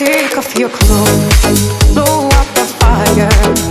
Take off your clothes, blow up the fire.